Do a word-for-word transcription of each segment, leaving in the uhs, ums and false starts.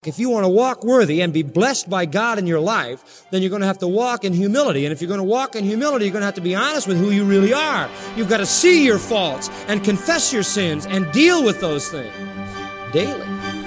If you want to walk worthy and be blessed by God in your life, then you're going to have to walk in humility. And if you're going to walk in humility, you're going to have to be honest with who you really are. You've got to see your faults and confess your sins and deal with those things daily.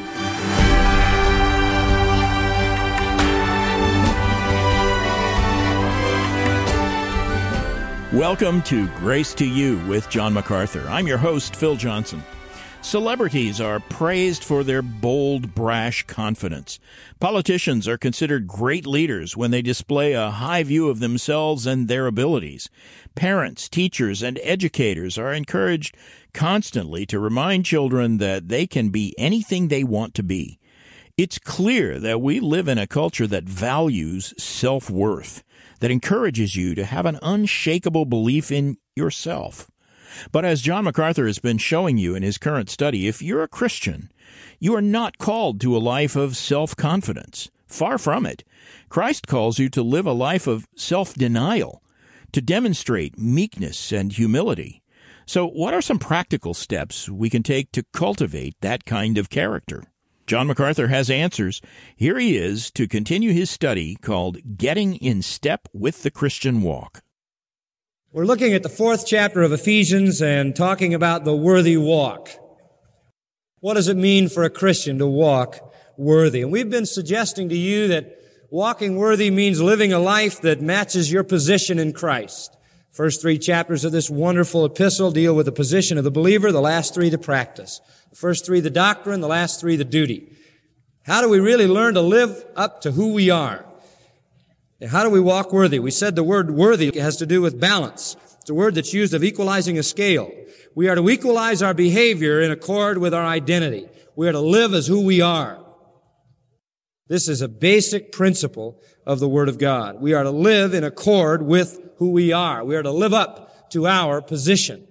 Welcome to Grace to You with John MacArthur. I'm your host, Phil Johnson. Celebrities are praised for their bold, brash confidence. Politicians are considered great leaders when they display a high view of themselves and their abilities. Parents, teachers, and educators are encouraged constantly to remind children that they can be anything they want to be. It's clear that we live in a culture that values self-worth, that encourages you to have an unshakable belief in yourself. But as John MacArthur has been showing you in his current study, if you're a Christian, you are not called to a life of self-confidence. Far from it. Christ calls you to live a life of self-denial, to demonstrate meekness and humility. So what are some practical steps we can take to cultivate that kind of character? John MacArthur has answers. Here he is to continue his study called Getting in Step with the Christian Walk. We're looking at the fourth chapter of Ephesians and talking about the worthy walk. What does it mean for a Christian to walk worthy? And we've been suggesting to you that walking worthy means living a life that matches your position in Christ. First three chapters of this wonderful epistle deal with the position of the believer, the last three the practice. The first three the doctrine, the last three the duty. How do we really learn to live up to who we are? How do we walk worthy? We said the word worthy has to do with balance. It's a word that's used of equalizing a scale. We are to equalize our behavior in accord with our identity. We are to live as who we are. This is a basic principle of the Word of God. We are to live in accord with who we are. We are to live up to our position.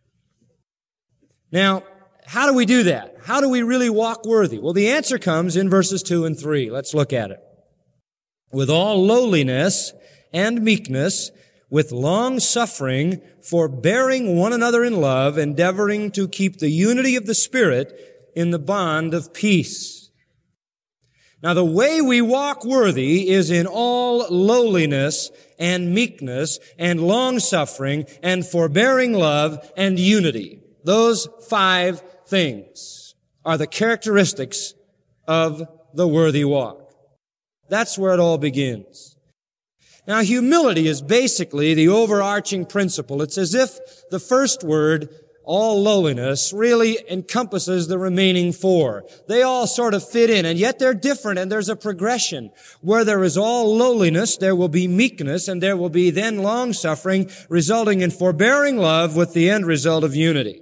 Now, how do we do that? How do we really walk worthy? Well, the answer comes in verses two and three. Let's look at it. With all lowliness and meekness, with long suffering, forbearing one another in love, endeavoring to keep the unity of the Spirit in the bond of peace. Now, the way we walk worthy is in all lowliness and meekness and long suffering and forbearing love and unity. Those five things are the characteristics of the worthy walk. That's where it all begins. Now, humility is basically the overarching principle. It's as if the first word, all lowliness, really encompasses the remaining four. They all sort of fit in, and yet they're different, and there's a progression. Where there is all lowliness, there will be meekness, and there will be then long-suffering, resulting in forbearing love with the end result of unity.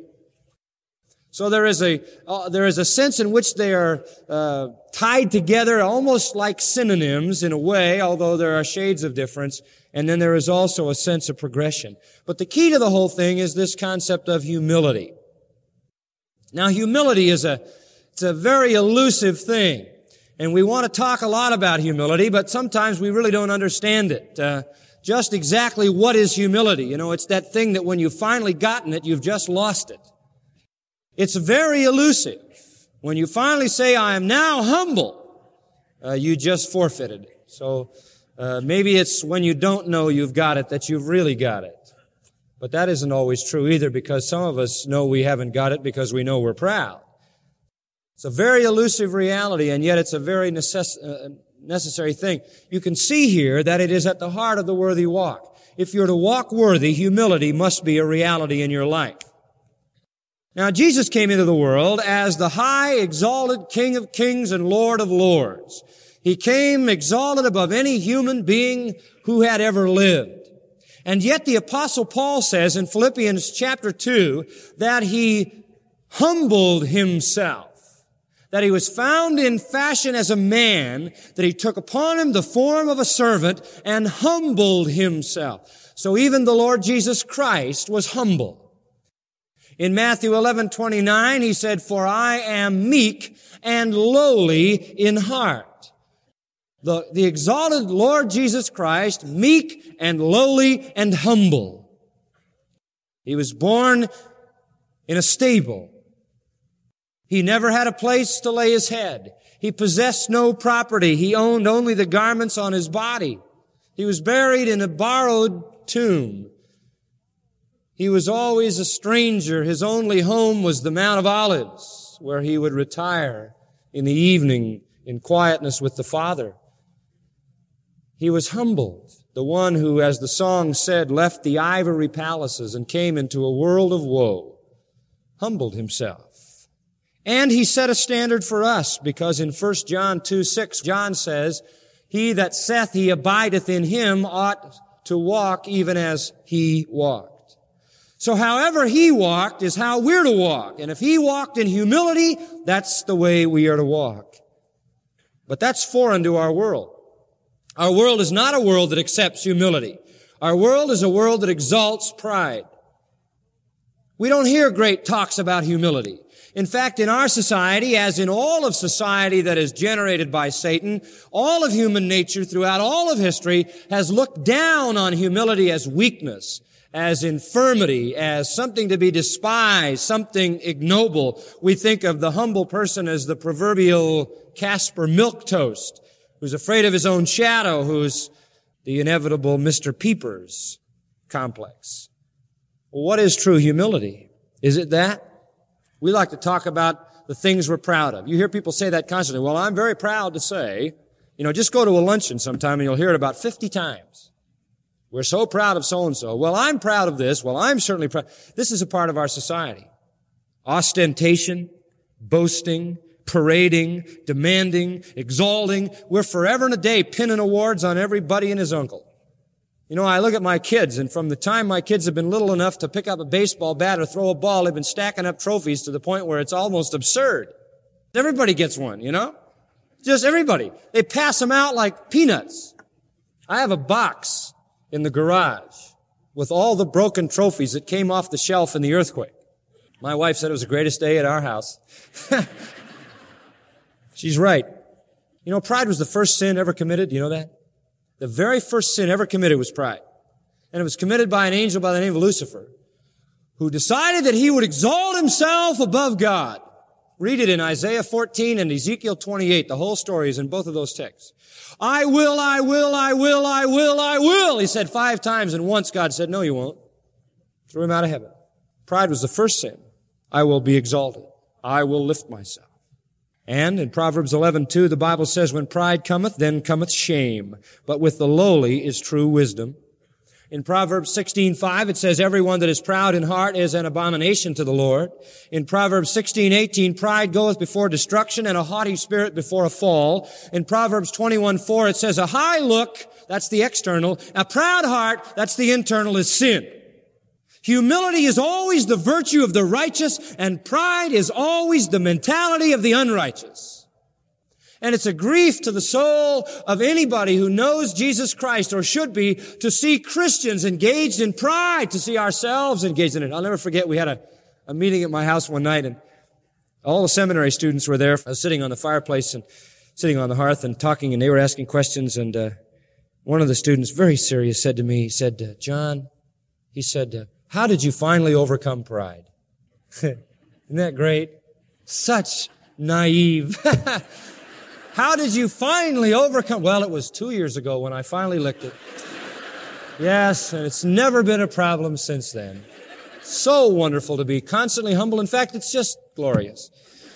So there is a uh, there is a sense in which they are uh, tied together, almost like synonyms in a way, although there are shades of difference. And then there is also a sense of progression. But the key to the whole thing is this concept of humility. Now, humility is a it's a very elusive thing, and we want to talk a lot about humility, but sometimes we really don't understand it. Uh, just exactly what is humility? You know, it's that thing that when you've finally gotten it, you've just lost it. It's very elusive. When you finally say, I am now humble, uh, you just forfeited it. So uh, maybe it's when you don't know you've got it that you've really got it. But that isn't always true either, because some of us know we haven't got it because we know we're proud. It's a very elusive reality, and yet it's a very necess- uh, necessary thing. You can see here that it is at the heart of the worthy walk. If you're to walk worthy, humility must be a reality in your life. Now, Jesus came into the world as the high, exalted King of kings and Lord of lords. He came exalted above any human being who had ever lived. And yet the Apostle Paul says in Philippians chapter two that he humbled himself, that he was found in fashion as a man, that he took upon him the form of a servant and humbled himself. So even the Lord Jesus Christ was humble. In Matthew eleven twenty-nine, he said, for I am meek and lowly in heart. The, the exalted Lord Jesus Christ, meek and lowly and humble. He was born in a stable. He never had a place to lay his head. He possessed no property. He owned only the garments on his body. He was buried in a borrowed tomb. He was always a stranger. His only home was the Mount of Olives, where he would retire in the evening in quietness with the Father. He was humbled, the one who, as the song said, left the ivory palaces and came into a world of woe, humbled himself. And he set a standard for us, because in First John two six, John says, "He that saith he abideth in him ought to walk even as he walked." So however he walked is how we're to walk. And if he walked in humility, that's the way we are to walk. But that's foreign to our world. Our world is not a world that accepts humility. Our world is a world that exalts pride. We don't hear great talks about humility. In fact, in our society, as in all of society that is generated by Satan, all of human nature throughout all of history has looked down on humility as weakness, as infirmity, as something to be despised, something ignoble. We think of the humble person as the proverbial Casper Milquetoast, who's afraid of his own shadow, who's the inevitable Mister Peepers complex. Well, what is true humility? Is it that? We like to talk about the things we're proud of. You hear people say that constantly. Well, I'm very proud to say, you know, just go to a luncheon sometime and you'll hear it about fifty times. We're so proud of so-and-so. Well, I'm proud of this. Well, I'm certainly proud. This is a part of our society. Ostentation, boasting, parading, demanding, exalting. We're forever and a day pinning awards on everybody and his uncle. You know, I look at my kids, and from the time my kids have been little enough to pick up a baseball bat or throw a ball, they've been stacking up trophies to the point where it's almost absurd. Everybody gets one, you know? Just everybody. They pass them out like peanuts. I have a box in the garage with all the broken trophies that came off the shelf in the earthquake. My wife said it was the greatest day at our house. She's right. You know, pride was the first sin ever committed. Do you know that? The very first sin ever committed was pride. And it was committed by an angel by the name of Lucifer, who decided that he would exalt himself above God. Read it in Isaiah fourteen and Ezekiel twenty-eight. The whole story is in both of those texts. I will, I will, I will, I will, I will. He said five times, and once God said, no, you won't. Threw him out of heaven. Pride was the first sin. I will be exalted. I will lift myself. And in Proverbs eleven two, the Bible says, when pride cometh, then cometh shame. But with the lowly is true wisdom. In Proverbs sixteen five, it says, everyone that is proud in heart is an abomination to the Lord. In Proverbs sixteen eighteen, pride goeth before destruction, and a haughty spirit before a fall. In Proverbs twenty-one four, it says, a high look, that's the external, a proud heart, that's the internal, is sin. Humility is always the virtue of the righteous, and pride is always the mentality of the unrighteous. And it's a grief to the soul of anybody who knows Jesus Christ, or should be, to see Christians engaged in pride, to see ourselves engaged in it. I'll never forget, we had a, a meeting at my house one night, and all the seminary students were there. I was sitting on the fireplace and sitting on the hearth and talking, and they were asking questions, and uh, one of the students, very serious, said to me, he said, uh, John, he said, uh, how did you finally overcome pride? Isn't that great? Such naive. How did you finally overcome? Well, it was two years ago when I finally licked it. Yes, and it's never been a problem since then. So wonderful to be constantly humble. In fact, it's just glorious.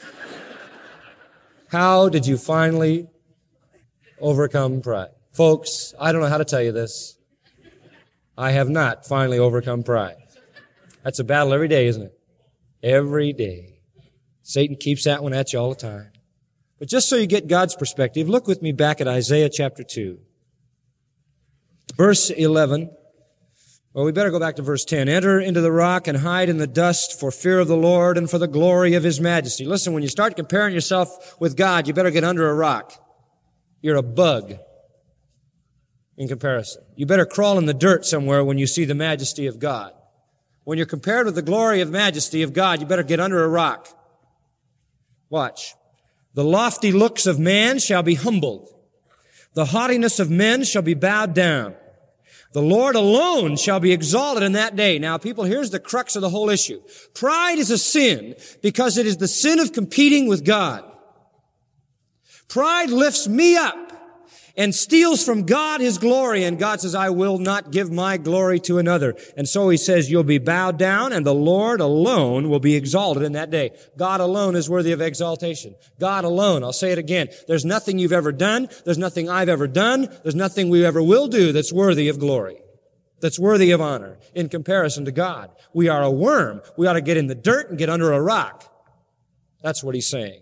How did you finally overcome pride? Folks, I don't know how to tell you this. I have not finally overcome pride. That's a battle every day, isn't it? Every day. Satan keeps that one at you all the time. But just so you get God's perspective, look with me back at Isaiah chapter two. Verse eleven. Well, we better go back to verse ten. Enter into the rock and hide in the dust for fear of the Lord and for the glory of His majesty. Listen, when you start comparing yourself with God, you better get under a rock. You're a bug in comparison. You better crawl in the dirt somewhere when you see the majesty of God. When you're compared with the glory of majesty of God, you better get under a rock. Watch. The lofty looks of man shall be humbled. The haughtiness of men shall be bowed down. The Lord alone shall be exalted in that day. Now, people, here's the crux of the whole issue. Pride is a sin because it is the sin of competing with God. Pride lifts me up and steals from God His glory. And God says, I will not give my glory to another. And so He says, you'll be bowed down and the Lord alone will be exalted in that day. God alone is worthy of exaltation. God alone. I'll say it again. There's nothing you've ever done. There's nothing I've ever done. There's nothing we ever will do that's worthy of glory, that's worthy of honor in comparison to God. We are a worm. We ought to get in the dirt and get under a rock. That's what He's saying.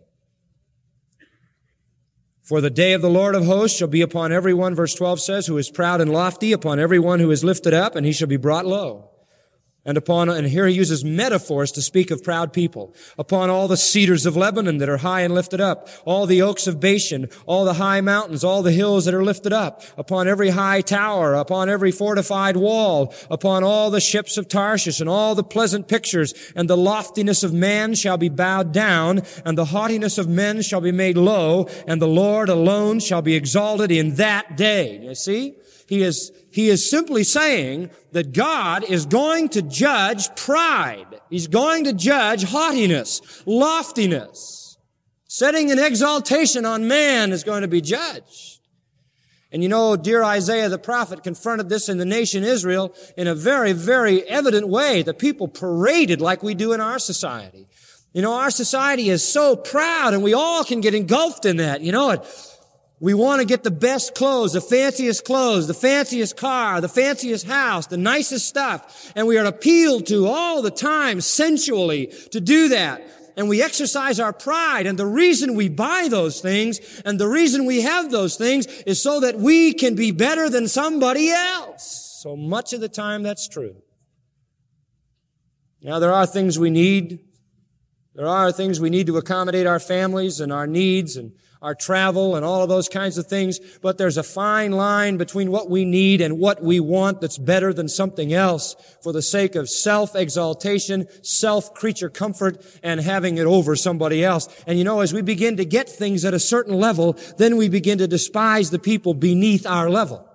For the day of the Lord of hosts shall be upon every one, verse twelve says, who is proud and lofty, upon every one who is lifted up, and he shall be brought low. And upon, and here he uses metaphors to speak of proud people. Upon all the cedars of Lebanon that are high and lifted up, all the oaks of Bashan, all the high mountains, all the hills that are lifted up, upon every high tower, upon every fortified wall, upon all the ships of Tarshish, and all the pleasant pictures, and the loftiness of man shall be bowed down, and the haughtiness of men shall be made low, and the Lord alone shall be exalted in that day. You see? He is, he is simply saying that God is going to judge pride. He's going to judge haughtiness, loftiness. Setting an exaltation on man is going to be judged. And you know, dear Isaiah the prophet confronted this in the nation Israel in a very, very evident way. The people paraded like we do in our society. You know, our society is so proud and we all can get engulfed in that. You know, it, we want to get the best clothes, the fanciest clothes, the fanciest car, the fanciest house, the nicest stuff. And we are appealed to all the time sensually to do that. And we exercise our pride. And the reason we buy those things and the reason we have those things is so that we can be better than somebody else. So much of the time that's true. Now there are things we need. There are things we need to accommodate our families and our needs and our travel and all of those kinds of things, but there's a fine line between what we need and what we want that's better than something else for the sake of self-exaltation, self-creature comfort, and having it over somebody else. And you know, as we begin to get things at a certain level, then we begin to despise the people beneath our level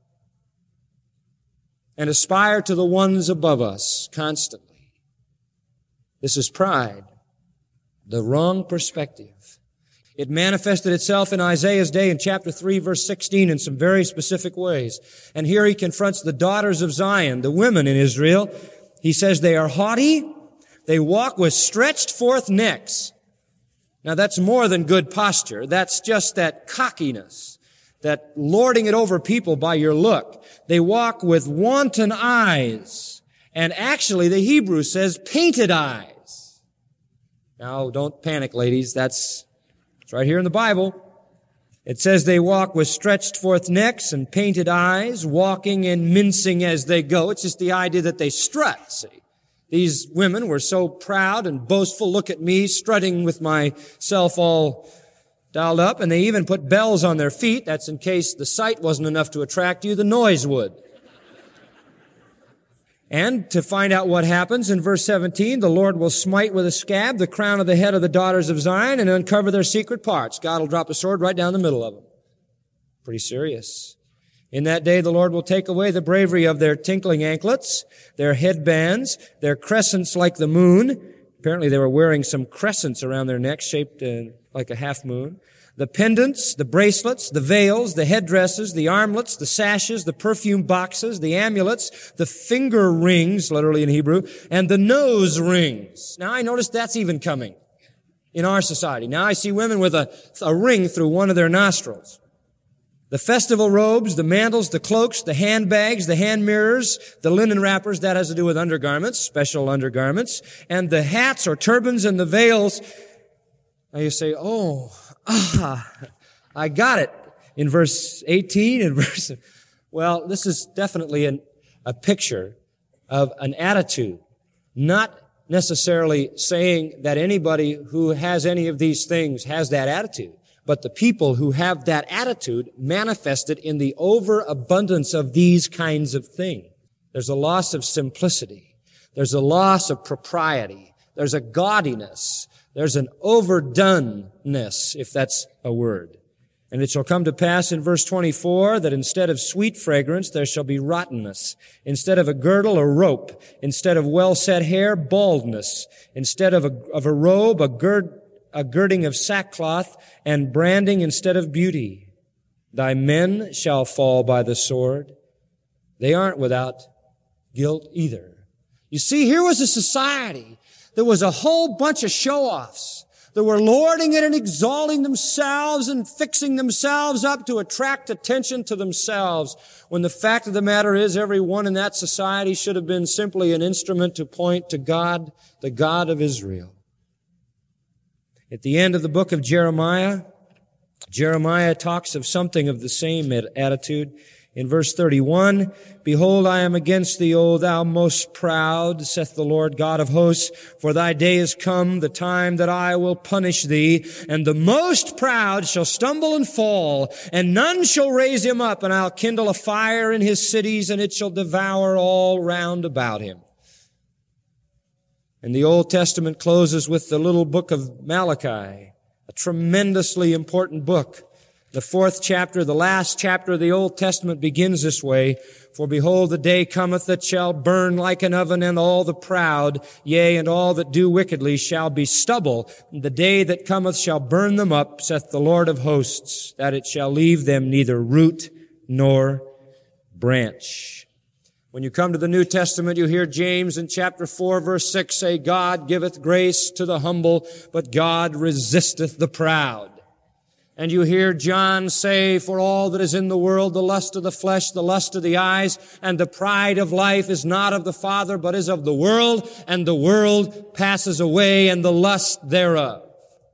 and aspire to the ones above us constantly. This is pride, the wrong perspective. It manifested itself in Isaiah's day in chapter three, verse sixteen in some very specific ways. And here he confronts the daughters of Zion, the women in Israel. He says they are haughty. They walk with stretched forth necks. Now that's more than good posture. That's just that cockiness, that lording it over people by your look. They walk with wanton eyes. And actually the Hebrew says painted eyes. Now don't panic, ladies. That's It's right here in the Bible. It says they walk with stretched forth necks and painted eyes, walking and mincing as they go. It's just the idea that they strut, see. These women were so proud and boastful. Look at me, strutting with myself all dialed up. And they even put bells on their feet. That's in case the sight wasn't enough to attract you, the noise would. And to find out what happens, in verse seventeen, the Lord will smite with a scab the crown of the head of the daughters of Zion and uncover their secret parts. God will drop a sword right down the middle of them. Pretty serious. In that day, the Lord will take away the bravery of their tinkling anklets, their headbands, their crescents like the moon. Apparently they were wearing some crescents around their necks shaped uh, like a half moon. The pendants, the bracelets, the veils, the headdresses, the armlets, the sashes, the perfume boxes, the amulets, the finger rings, literally in Hebrew, and the nose rings. Now I notice that's even coming in our society. Now I see women with a, a ring through one of their nostrils. The festival robes, the mantles, the cloaks, the handbags, the hand mirrors, the linen wrappers, that has to do with undergarments, special undergarments, and the hats or turbans and the veils. Now you say, oh, ah, I got it in verse eighteen and verse, well, this is definitely an, a picture of an attitude, not necessarily saying that anybody who has any of these things has that attitude, but the people who have that attitude manifested in the overabundance of these kinds of things. There's a loss of simplicity. There's a loss of propriety. There's a gaudiness. There's an overdoneness, if that's a word. And it shall come to pass in verse twenty-four that instead of sweet fragrance, there shall be rottenness. Instead of a girdle, a rope. Instead of well-set hair, baldness. Instead of a, of a robe, a gird, a girding of sackcloth and branding instead of beauty. Thy men shall fall by the sword. They aren't without guilt either. You see, here was a society. There was a whole bunch of show-offs. They were lording it and exalting themselves and fixing themselves up to attract attention to themselves, when the fact of the matter is everyone in that society should have been simply an instrument to point to God, the God of Israel. At the end of the book of Jeremiah, Jeremiah talks of something of the same attitude. In verse thirty-one, Behold, I am against thee, O thou most proud, saith the Lord God of hosts, for thy day is come, the time that I will punish thee, and the most proud shall stumble and fall, and none shall raise him up, and I'll kindle a fire in his cities, and it shall devour all round about him. And the Old Testament closes with the little book of Malachi, a tremendously important book. The fourth chapter, the last chapter of the Old Testament begins this way. For behold, the day cometh that shall burn like an oven, and all the proud, yea, and all that do wickedly shall be stubble. And the day that cometh shall burn them up, saith the Lord of hosts, that it shall leave them neither root nor branch. When you come to the New Testament, you hear James in chapter four, verse six say, God giveth grace to the humble, but God resisteth the proud. And you hear John say, for all that is in the world, the lust of the flesh, the lust of the eyes, and the pride of life is not of the Father, but is of the world, and the world passes away, and the lust thereof.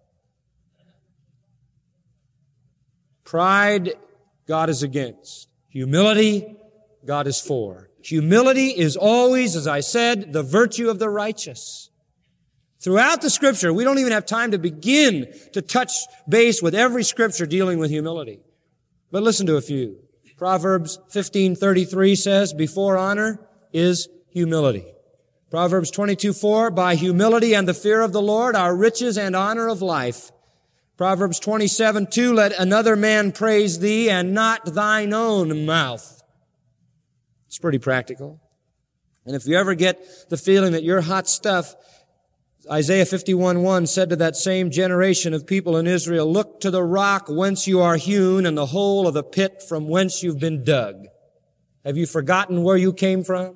Pride, God is against. Humility, God is for. Humility is always, as I said, the virtue of the righteous. Throughout the Scripture, we don't even have time to begin to touch base with every Scripture dealing with humility. But listen to a few. Proverbs fifteen thirty-three says, before honor is humility. Proverbs twenty-two four, by humility and the fear of the Lord are riches and honor of life. Proverbs twenty-seven two, let another man praise thee and not thine own mouth. It's pretty practical. And if you ever get the feeling that you're hot stuff, Isaiah fifty-one one said to that same generation of people in Israel, look to the rock whence you are hewn and the hole of the pit from whence you've been dug. Have you forgotten where you came from?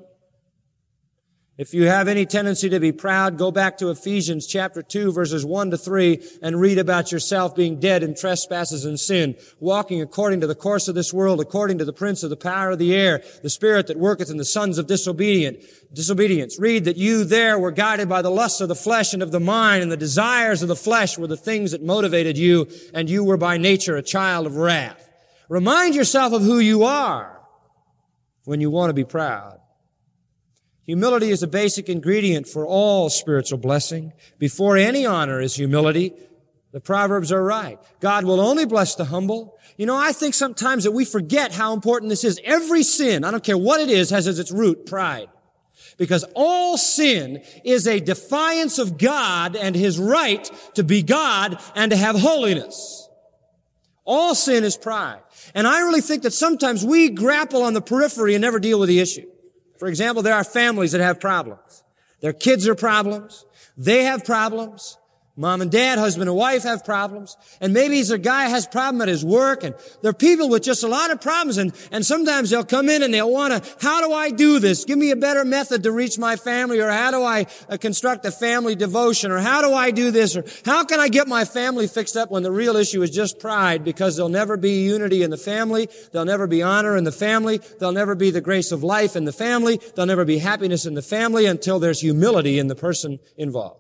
If you have any tendency to be proud, go back to Ephesians chapter two, verses one to three, and read about yourself being dead in trespasses and sin, walking according to the course of this world, according to the prince of the power of the air, the spirit that worketh in the sons of disobedient, disobedience. Read that you there were guided by the lusts of the flesh and of the mind, and the desires of the flesh were the things that motivated you, and you were by nature a child of wrath. Remind yourself of who you are when you want to be proud. Humility is a basic ingredient for all spiritual blessing. Before any honor is humility. The Proverbs are right. God will only bless the humble. You know, I think sometimes that we forget how important this is. Every sin, I don't care what it is, has as its root pride. Because all sin is a defiance of God and His right to be God and to have holiness. All sin is pride. And I really think that sometimes we grapple on the periphery and never deal with the issue. For example, there are families that have problems. Their kids are problems. They have problems. Mom and dad, husband and wife have problems. And maybe a guy has a problem at his work. And there are people with just a lot of problems. And, and sometimes they'll come in and they'll want to, how do I do this? Give me a better method to reach my family. Or how do I uh, construct a family devotion? Or how do I do this? Or how can I get my family fixed up when the real issue is just pride? Because there'll never be unity in the family. There'll never be honor in the family. There'll never be the grace of life in the family. There'll never be happiness in the family until there's humility in the person involved.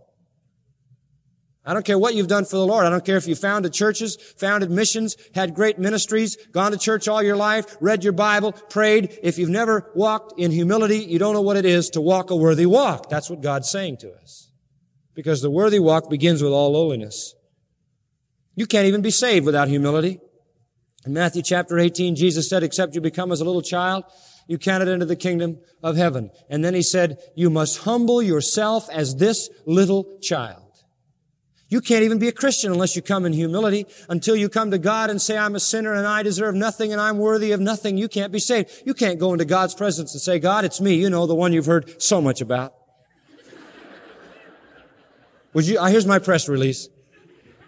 I don't care what you've done for the Lord. I don't care if you founded churches, founded missions, had great ministries, gone to church all your life, read your Bible, prayed. If you've never walked in humility, you don't know what it is to walk a worthy walk. That's what God's saying to us. Because the worthy walk begins with all lowliness. You can't even be saved without humility. In Matthew chapter eighteen, Jesus said, except you become as a little child, you cannot enter the kingdom of heaven. And then He said, you must humble yourself as this little child. You can't even be a Christian unless you come in humility. Until you come to God and say, I'm a sinner and I deserve nothing and I'm worthy of nothing, you can't be saved. You can't go into God's presence and say, God, it's me, you know, the one you've heard so much about. Would you, uh, here's my press release.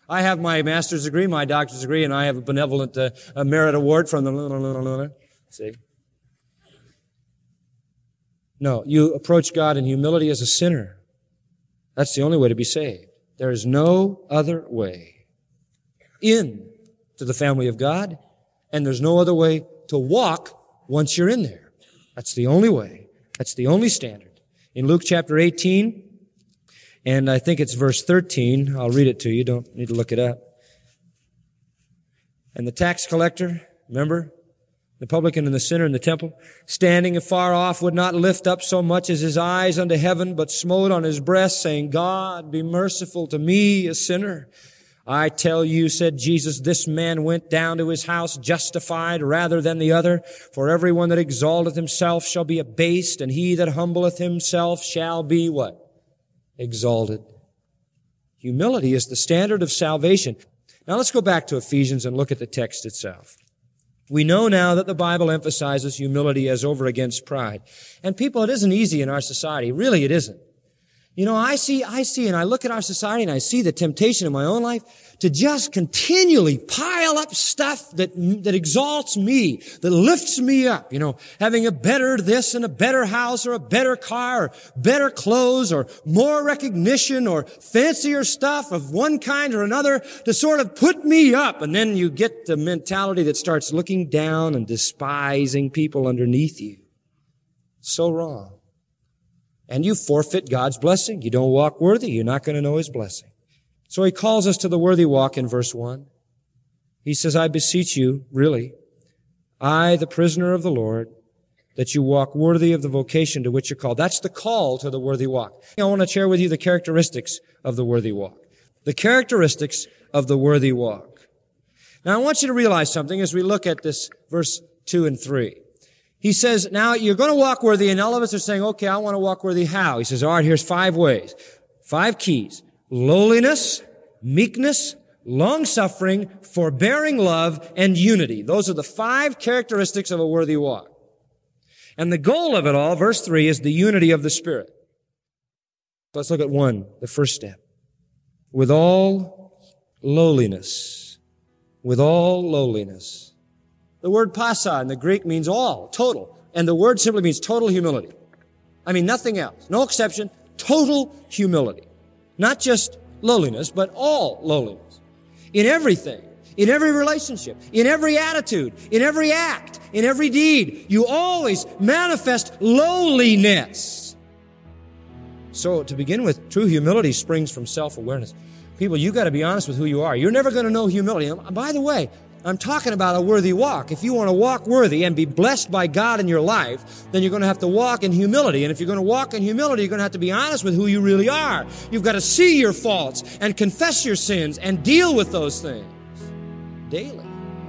I have my master's degree, my doctor's degree, and I have a benevolent uh, a merit award from the... See? No, you approach God in humility as a sinner. That's the only way to be saved. There is no other way in to the family of God, and there's no other way to walk once you're in there. That's the only way. That's the only standard. In Luke chapter eighteen, and I think it's verse thirteen, I'll read it to you, don't need to look it up. And the tax collector, remember, the publican and the sinner in the temple, standing afar off, would not lift up so much as his eyes unto heaven, but smote on his breast, saying, God, be merciful to me, a sinner. I tell you, said Jesus, this man went down to his house justified rather than the other. For everyone that exalteth himself shall be abased, and he that humbleth himself shall be what? Exalted. Humility is the standard of salvation. Now let's go back to Ephesians and look at the text itself. We know now that the Bible emphasizes humility as over against pride. And people, it isn't easy in our society. Really, it isn't. You know, I see, I see, and I look at our society and I see the temptation in my own life to just continually pile up stuff that, that exalts me, that lifts me up. You know, having a better this and a better house or a better car or better clothes or more recognition or fancier stuff of one kind or another to sort of put me up. And then you get the mentality that starts looking down and despising people underneath you. So wrong. And you forfeit God's blessing. You don't walk worthy, you're not going to know His blessing. So He calls us to the worthy walk in verse one. He says, I beseech you, really, I, the prisoner of the Lord, that you walk worthy of the vocation to which you're called. That's the call to the worthy walk. I want to share with you the characteristics of the worthy walk. The characteristics of the worthy walk. Now I want you to realize something as we look at this verse two and three. He says, now you're going to walk worthy, and all of us are saying, okay, I want to walk worthy. How? He says, all right, here's five ways. Five keys. Lowliness, meekness, long-suffering, forbearing love, and unity. Those are the five characteristics of a worthy walk. And the goal of it all, verse three, is the unity of the Spirit. Let's look at one, the first step. With all lowliness. With all lowliness. The word pasa in the Greek means all, total. And the word simply means total humility. I mean, nothing else. No exception. Total humility. Not just lowliness, but all lowliness. In everything. In every relationship. In every attitude. In every act. In every deed. You always manifest lowliness. So, to begin with, true humility springs from self-awareness. People, you got to be honest with who you are. You're never going to know humility. And by the way, I'm talking about a worthy walk. If you want to walk worthy and be blessed by God in your life, then you're going to have to walk in humility. And if you're going to walk in humility, you're going to have to be honest with who you really are. You've got to see your faults and confess your sins and deal with those things daily.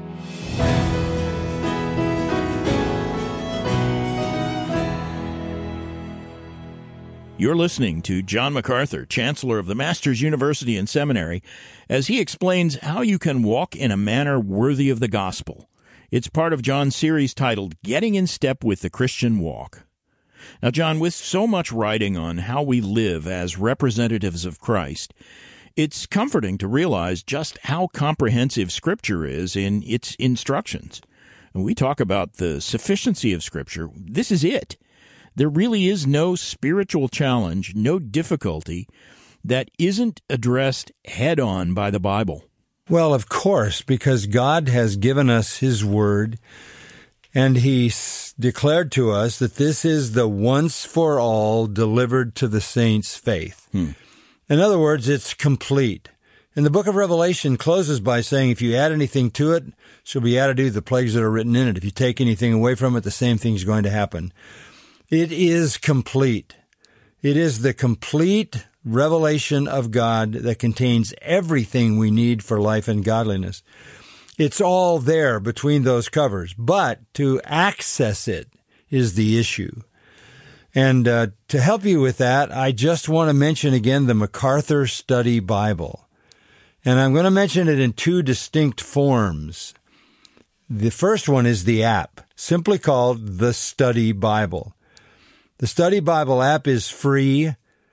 You're listening to John MacArthur, Chancellor of the Masters University and Seminary, as he explains how you can walk in a manner worthy of the gospel. It's part of John's series titled Getting in Step with the Christian Walk. Now, John, with so much writing on how we live as representatives of Christ, it's comforting to realize just how comprehensive Scripture is in its instructions. When we talk about the sufficiency of Scripture, this is it. There really is no spiritual challenge, no difficulty that isn't addressed head-on by the Bible. Well, of course, because God has given us His Word, and He s- declared to us that this is the once-for-all delivered to the saints' faith. Hmm. In other words, it's complete. And the book of Revelation closes by saying, if you add anything to it, shall be added to the plagues that are written in it. If you take anything away from it, the same thing's going to happen. It is complete. It is the complete revelation of God that contains everything we need for life and godliness. It's all there between those covers, but to access it is the issue. And uh, to help you with that, I just want to mention again the MacArthur Study Bible. And I'm going to mention it in two distinct forms. The first one is the app, simply called the Study Bible. The Study Bible app is free.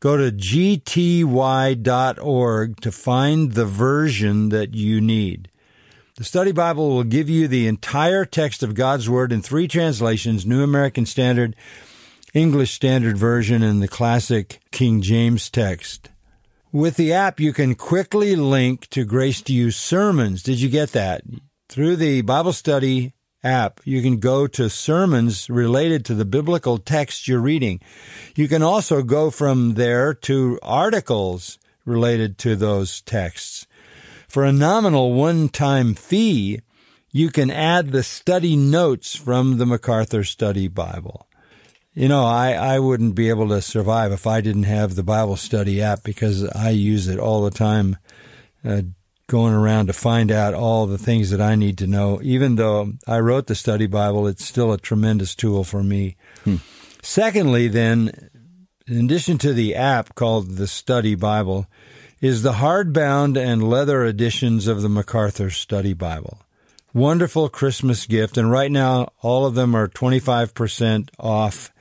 Go to G T Y dot org to find the version that you need. The Study Bible will give you the entire text of God's Word in three translations, New American Standard, English Standard Version, and the classic King James text. With the app, you can quickly link to Grace to You sermons. Did you get that? Through the Bible Study app, you can go to sermons related to the biblical text you're reading. You can also go from there to articles related to those texts. For a nominal one-time fee, you can add the study notes from the MacArthur Study Bible. You know, I, I wouldn't be able to survive if I didn't have the Bible Study app, because I use it all the time, uh, going around to find out all the things that I need to know. Even though I wrote the Study Bible, it's still a tremendous tool for me. Hmm. Secondly, then, in addition to the app called the Study Bible, is the hardbound and leather editions of the MacArthur Study Bible. Wonderful Christmas gift, and right now all of them are twenty-five percent off.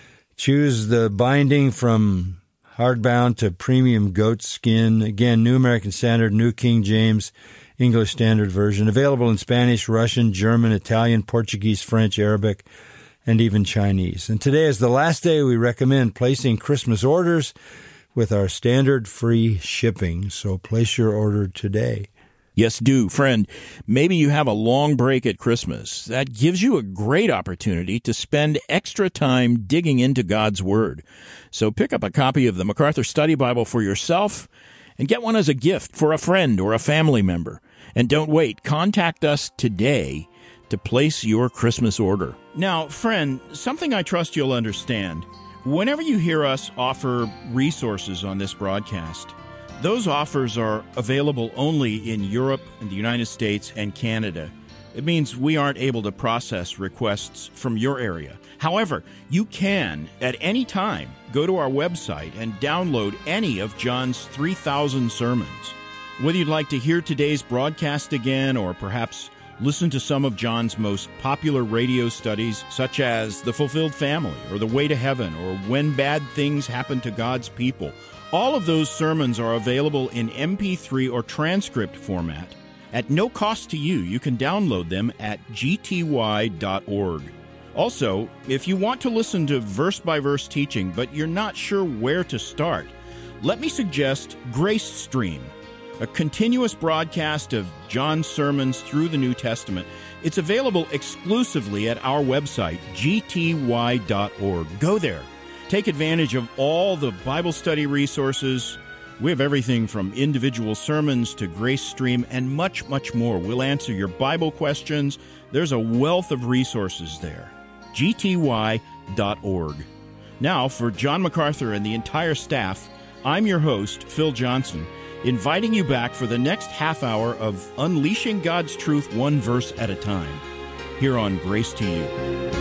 Choose the binding from hardbound to premium goat skin. Again, New American Standard, New King James, English Standard Version. Available in Spanish, Russian, German, Italian, Portuguese, French, Arabic, and even Chinese. And today is the last day we recommend placing Christmas orders with our standard free shipping. So place your order today. Yes, do. Friend, maybe you have a long break at Christmas. That gives you a great opportunity to spend extra time digging into God's Word. So pick up a copy of the MacArthur Study Bible for yourself and get one as a gift for a friend or a family member. And don't wait. Contact us today to place your Christmas order. Now, friend, something I trust you'll understand. Whenever you hear us offer resources on this broadcast, those offers are available only in Europe and the United States and Canada. It means we aren't able to process requests from your area. However, you can, at any time, go to our website and download any of John's three thousand sermons. Whether you'd like to hear today's broadcast again, or perhaps listen to some of John's most popular radio studies, such as The Fulfilled Family, or The Way to Heaven, or When Bad Things Happen to God's People, all of those sermons are available in M P three or transcript format. At no cost to you, you can download them at G T Y dot org. Also, if you want to listen to verse-by-verse teaching, but you're not sure where to start, let me suggest Grace Stream, a continuous broadcast of John's sermons through the New Testament. It's available exclusively at our website, G T Y dot org. Go there. Take advantage of all the Bible study resources. We have everything from individual sermons to Grace Stream and much, much more. We'll answer your Bible questions. There's a wealth of resources there. G T Y dot org. Now, for John MacArthur and the entire staff, I'm your host, Phil Johnson, inviting you back for the next half hour of unleashing God's truth one verse at a time, here on Grace to You.